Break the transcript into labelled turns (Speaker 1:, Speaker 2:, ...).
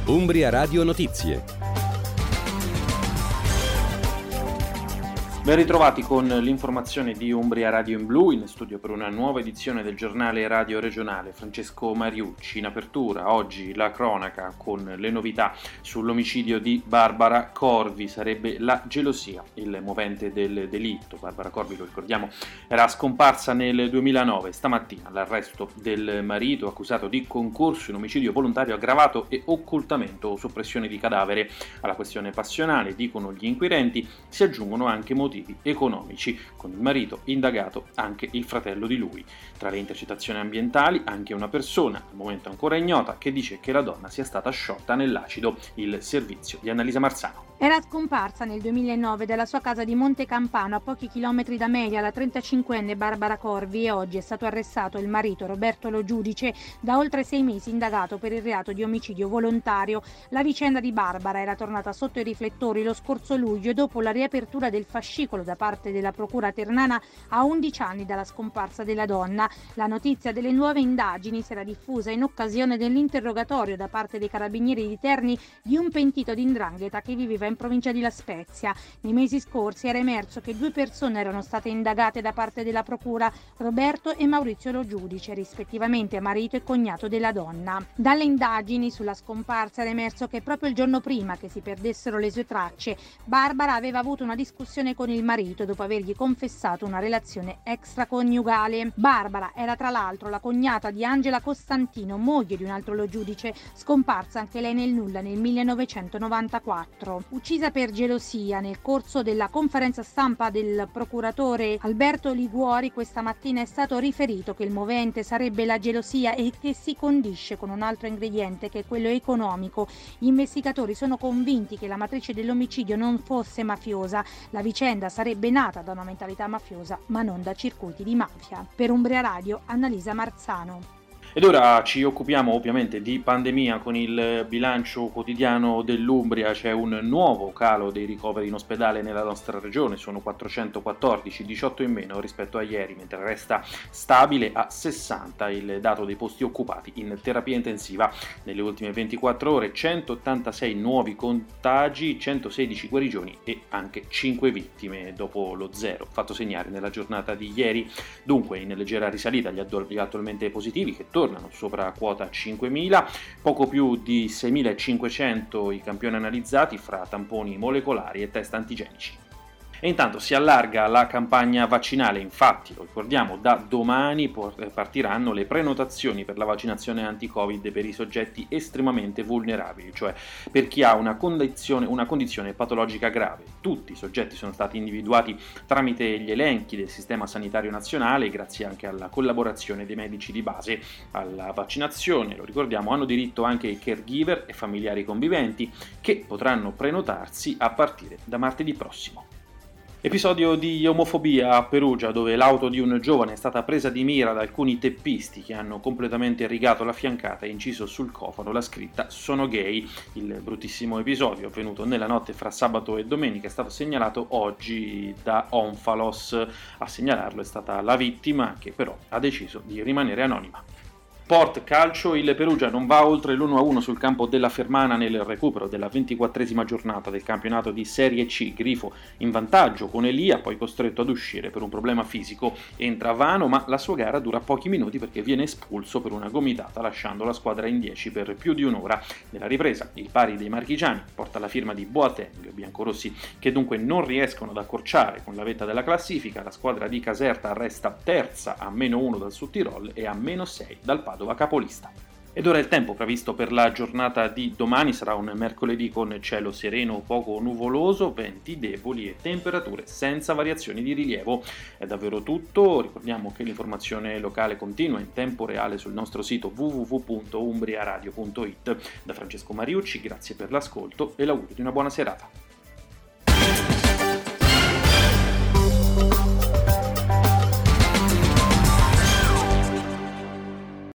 Speaker 1: Umbria Radio Notizie.
Speaker 2: Ben ritrovati con l'informazione di Umbria Radio in Blu, in studio per una nuova edizione del giornale radio regionale. Francesco Mariucci. In apertura oggi la cronaca con le novità sull'omicidio di Barbara Corvi. Sarebbe la gelosia il movente del delitto. Barbara Corvi, lo ricordiamo, era scomparsa nel 2009. Stamattina l'arresto del marito accusato di concorso in omicidio volontario aggravato e occultamento o soppressione di cadavere. Alla questione passionale, dicono gli inquirenti, si aggiungono anche motivi economici, con il marito indagato anche il fratello di lui. Tra le intercettazioni ambientali anche una persona, al momento ancora ignota, che dice che la donna sia stata sciolta nell'acido. Il servizio di Annalisa Marzano.
Speaker 3: Era scomparsa nel 2009 dalla sua casa di Monte Campano, a pochi chilometri da Melia, la 35enne Barbara Corvi, e oggi è stato arrestato il marito Roberto Lo Giudice, da oltre 6 mesi indagato per il reato di omicidio volontario. La vicenda di Barbara era tornata sotto i riflettori lo scorso luglio dopo la riapertura del fascicolo da parte della procura ternana a 11 anni dalla scomparsa della donna. La notizia delle nuove indagini si era diffusa in occasione dell'interrogatorio da parte dei carabinieri di Terni di un pentito di 'ndrangheta che viveva in provincia di La Spezia. Nei mesi scorsi era emerso che 2 persone erano state indagate da parte della procura, Roberto e Maurizio Lo Giudice, rispettivamente marito e cognato della donna. Dalle indagini sulla scomparsa era emerso che proprio il giorno prima che si perdessero le sue tracce, Barbara aveva avuto una discussione con il marito dopo avergli confessato una relazione extraconiugale. Barbara era tra l'altro la cognata di Angela Costantino, moglie di un altro Lo Giudice, scomparsa anche lei nel nulla nel 1994. Uccisa per gelosia. Nel corso della conferenza stampa del procuratore Alberto Liguori questa mattina è stato riferito che il movente sarebbe la gelosia e che si condisce con un altro ingrediente, che è quello economico. Gli investigatori sono convinti che la matrice dell'omicidio non fosse mafiosa. La vicenda sarebbe nata da una mentalità mafiosa, ma non da circuiti di mafia. Per Umbria Radio, Annalisa Marzano.
Speaker 2: Ed ora ci occupiamo ovviamente di pandemia. Con il bilancio quotidiano dell'Umbria c'è un nuovo calo dei ricoveri in ospedale nella nostra regione, sono 414, 18 in meno rispetto a ieri, mentre resta stabile a 60 il dato dei posti occupati in terapia intensiva. Nelle ultime 24 ore 186 nuovi contagi, 116 guarigioni e anche 5 vittime dopo lo zero fatto segnare nella giornata di ieri. Dunque in leggera risalita gli attualmente positivi, che tornano sopra quota 5.000, poco più di 6.500 i campioni analizzati fra tamponi molecolari e test antigenici. E intanto si allarga la campagna vaccinale. Infatti, lo ricordiamo, da domani partiranno le prenotazioni per la vaccinazione anti-Covid per i soggetti estremamente vulnerabili, cioè per chi ha una condizione patologica grave. Tutti i soggetti sono stati individuati tramite gli elenchi del Sistema Sanitario Nazionale, grazie anche alla collaborazione dei medici di base. Alla vaccinazione, lo ricordiamo, hanno diritto anche i caregiver e familiari conviventi, che potranno prenotarsi a partire da martedì prossimo. Episodio di omofobia a Perugia, dove l'auto di un giovane è stata presa di mira da alcuni teppisti che hanno completamente rigato la fiancata e inciso sul cofano la scritta "Sono gay". Il bruttissimo episodio, avvenuto nella notte fra sabato e domenica, è stato segnalato oggi da Onfalos. A segnalarlo è stata la vittima, che però ha deciso di rimanere anonima. Sport calcio, il Perugia non va oltre l'1-1 sul campo della Fermana nel recupero della 24esima giornata del campionato di Serie C. Grifo in vantaggio con Elia, poi costretto ad uscire per un problema fisico. Entra Vano, ma la sua gara dura pochi minuti perché viene espulso per una gomitata, lasciando la squadra in 10 per più di un'ora. Nella ripresa il pari dei marchigiani porta la firma di Boateng, biancorossi che dunque non riescono ad accorciare con la vetta della classifica. La squadra di Caserta resta terza a -1 dal Sudtirol e a -6 dal Padova capolista. Ed ora il tempo previsto per la giornata di domani sarà un mercoledì con cielo sereno o poco nuvoloso, venti deboli e temperature senza variazioni di rilievo. È davvero tutto. Ricordiamo che l'informazione locale continua in tempo reale sul nostro sito www.umbriaradio.it. Da Francesco Mariucci, grazie per l'ascolto e l'augurio di una buona serata.